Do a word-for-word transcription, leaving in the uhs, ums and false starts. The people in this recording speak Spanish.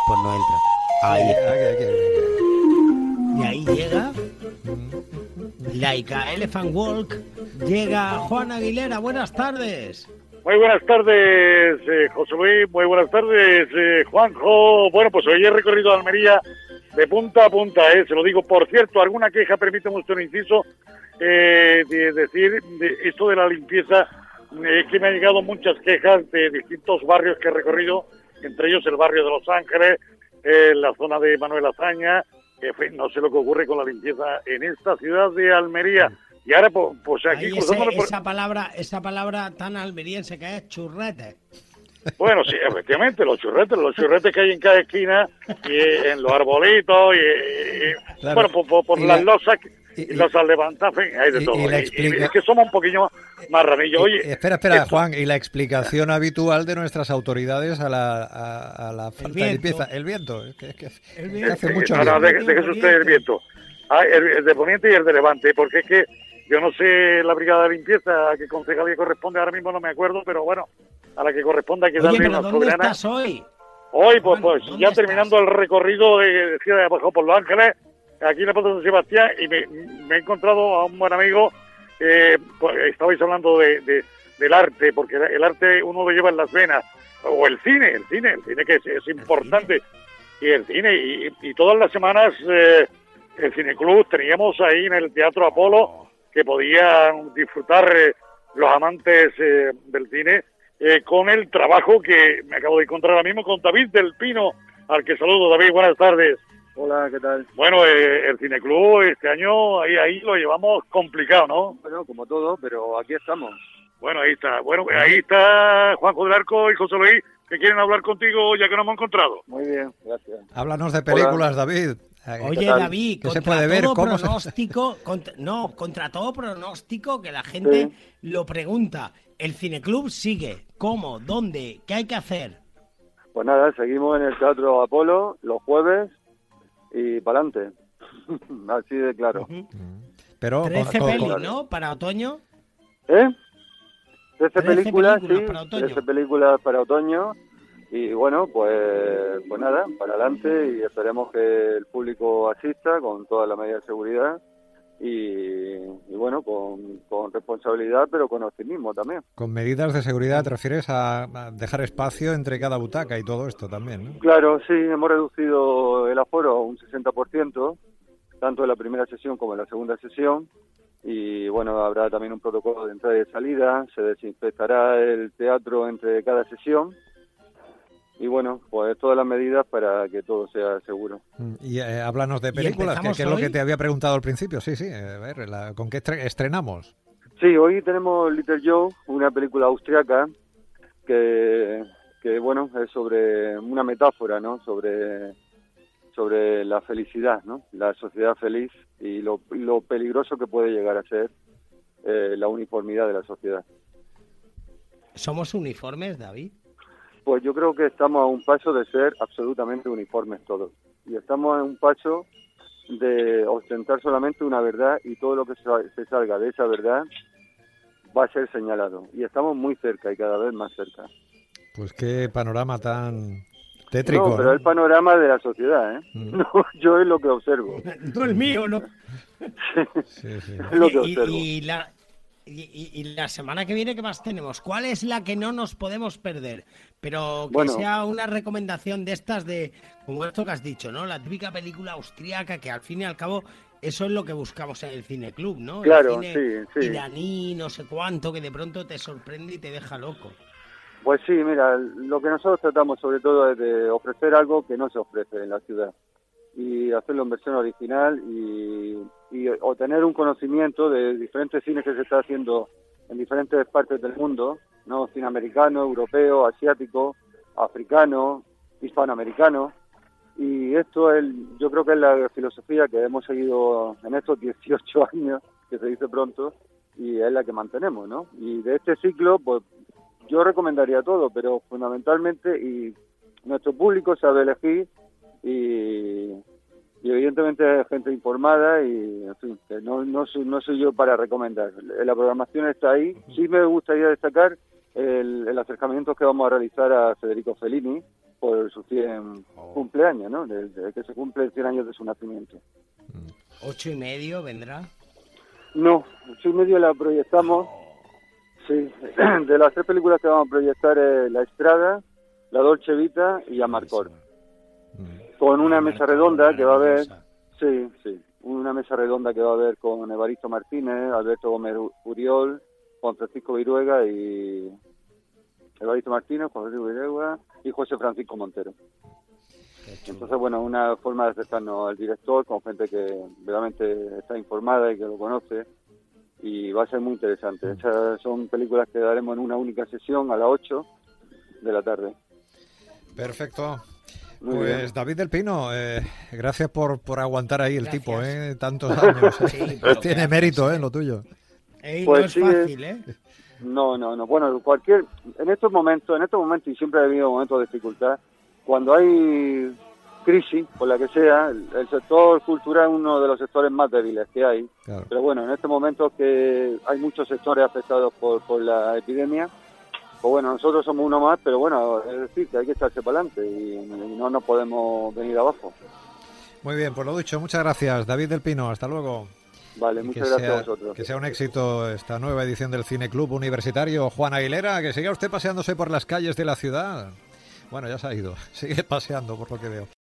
Pues no entra. Ahí. Sí, aquí, aquí, aquí. Y ahí llega Laika Elephant Walk. Llega Juan Aguilera. Buenas tardes. Muy buenas tardes, eh, José Luis. Muy buenas tardes, eh, Juanjo. Bueno, pues hoy he recorrido Almería de punta a punta, eh, se lo digo. Por cierto, alguna queja, permíteme usted un inciso, eh, de decir de esto de la limpieza, eh, es que me han llegado muchas quejas de distintos barrios que he recorrido, entre ellos el barrio de Los Ángeles, eh, la zona de Manuel Azaña. En fin, no sé lo que ocurre con la limpieza en esta ciudad de Almería. Y ahora, pues, pues aquí... Ahí ese, por... esa palabra esa palabra tan almeriense que es churrete. Bueno, sí, efectivamente, los churretes, los churretes que hay en cada esquina, y en los arbolitos, y, y claro, bueno, por, por, por las la, losas, y, y losas levantadas, hay de y, todo. Y, la explica... y es que somos un poquillo más ramillos. Oye, y, espera, espera, esto... Juan, y la explicación habitual de nuestras autoridades a la, a, a la falta de limpieza. El viento, es que, es que, el viento. Es que hace mucho no, no, déjese usted el viento. Ah, el, el de Poniente y el de Levante, porque es que yo no sé la brigada de limpieza a qué concejalía corresponde, ahora mismo no me acuerdo, pero bueno, a la que corresponda hay que darle una ¿dónde soberana. ¿Estás hoy? Hoy, pues, pues ya estás? terminando el recorrido de, de Ciudad de Abajo por Los Ángeles, aquí en la Plaza de San Sebastián, y me, me he encontrado a un buen amigo. Eh, pues, estabais hablando de, de, del arte, porque el arte uno lo lleva en las venas, o el cine, el cine, el cine que es, es importante, y el cine, y, y todas las semanas eh, el Cineclub teníamos ahí en el Teatro Apolo, que podían disfrutar eh, los amantes eh, del cine eh, con el trabajo que me acabo de encontrar ahora mismo con David del Pino, al que saludo. David, buenas tardes. Hola, ¿qué tal? Bueno, eh, el Cineclub este año ahí ahí lo llevamos complicado, ¿no? Bueno, como todo, pero aquí estamos. Bueno, ahí está. Bueno, ahí está Juanjo del Arco y José Luis, que quieren hablar contigo ya que nos hemos encontrado. Muy bien, gracias. Háblanos de películas, Hola. David. Oye, David, ¿qué contra se puede ver? todo ¿Cómo pronóstico, se... contra, no, contra todo pronóstico que la gente sí. lo pregunta, ¿el Cineclub sigue? ¿Cómo? ¿Dónde? ¿Qué hay que hacer? Pues nada, seguimos en el Teatro Apolo los jueves y para adelante. Así de claro. Uh-huh. Pero trece pelis, ¿no? ¿Para otoño? ¿Eh? trece películas, películas sí. Para otoño. trece películas para otoño. Y bueno, pues, pues nada, para adelante, y esperemos que el público asista con toda la medida de seguridad y, y bueno, con, con responsabilidad, pero con optimismo también. Con medidas de seguridad te refieres a, a dejar espacio entre cada butaca y todo esto también, ¿no? Claro, sí, hemos reducido el aforo a un sesenta por ciento, tanto en la primera sesión como en la segunda sesión. Y bueno, habrá también un protocolo de entrada y de salida, se desinfectará el teatro entre cada sesión. Y bueno, pues todas las medidas para que todo sea seguro. Y eh, háblanos de películas, que, que es lo que te había preguntado al principio. Sí, sí, a ver, la, ¿con qué estre- estrenamos? Sí, hoy tenemos Little Joe, una película austriaca que, que bueno, es sobre una metáfora, ¿no? Sobre, sobre la felicidad, ¿no? La sociedad feliz y lo, lo peligroso que puede llegar a ser eh, la uniformidad de la sociedad. ¿Somos uniformes, David? Pues yo creo que estamos a un paso de ser absolutamente uniformes todos. Y estamos a un paso de ostentar solamente una verdad, y todo lo que se salga de esa verdad va a ser señalado. Y estamos muy cerca y cada vez más cerca. Pues qué panorama tan tétrico. No, pero ¿no? el panorama de la sociedad, ¿eh? Mm. No, yo es lo que observo. No el mío, ¿no? Sí, sí. Es lo que observo. Y, y, la, y, y la semana que viene, ¿qué más tenemos? ¿Cuál es la que no nos podemos perder? Pero que bueno, sea una recomendación de estas de, como esto que has dicho, ¿no? La típica película austríaca, que al fin y al cabo eso es lo que buscamos en el Cineclub, ¿no? Claro, el cine sí, sí. iraní, no sé cuánto, que de pronto te sorprende y te deja loco. Pues sí, mira, lo que nosotros tratamos sobre todo es de ofrecer algo que no se ofrece en la ciudad, y hacerlo en versión original y, y obtener un conocimiento de diferentes cines que se está haciendo en diferentes partes del mundo, ¿no? Cine americano, europeo, asiático, africano, hispanoamericano. Y esto es, yo creo que es la filosofía que hemos seguido en estos dieciocho años, que se dice pronto, y es la que mantenemos, ¿no? Y de este ciclo, pues yo recomendaría todo, pero fundamentalmente, y nuestro público sabe elegir, y, y evidentemente es gente informada, y en fin, que no, no, soy, no soy yo para recomendar. La programación está ahí. Sí me gustaría destacar el, el acercamiento que vamos a realizar a Federico Fellini, por su cien oh. cumpleaños, ¿no? Desde que se cumple cien años de su nacimiento. ¿Ocho y medio vendrá? No, ocho y medio la proyectamos. Oh. Sí, de las tres películas que vamos a proyectar es La Estrada, La Dolce Vita y Amarcord. Mm. Con una mesa redonda que va a haber... Sí, sí. Una mesa redonda que va a haber con Evaristo Martínez, Alberto Gómez Uriol, Juan Francisco Viruega y... Evaristo Martínez, Juan Francisco Viruega y José Francisco Montero. Entonces, bueno, una forma de acercarnos al director con gente que realmente está informada y que lo conoce, y va a ser muy interesante. Esas son películas que daremos en una única sesión a las ocho de la tarde. Perfecto. Muy pues bien. David del Pino, eh, gracias por, por aguantar ahí el gracias. tipo, ¿eh? Tantos años. Sí, tiene mérito, ¿eh? Lo tuyo. Ey, pues no es sí, fácil, ¿eh? No, no, no. Bueno, cualquier... En estos momentos, en estos momentos, y siempre ha habido momentos de dificultad, cuando hay crisis, por la que sea, el, el sector cultural es uno de los sectores más débiles que hay. Claro. Pero bueno, en este momento que hay muchos sectores afectados por, por la epidemia, pues bueno, nosotros somos uno más, pero bueno, es decir, que hay que echarse para adelante y, y no nos podemos venir abajo. Muy bien, pues lo dicho, muchas gracias, David del Pino, hasta luego. Vale, muchas gracias sea, a vosotros. Que sea un éxito esta nueva edición del Cine Club Universitario. Juan Aguilera, que siga usted paseándose por las calles de la ciudad. Bueno, ya se ha ido, sigue paseando por lo que veo.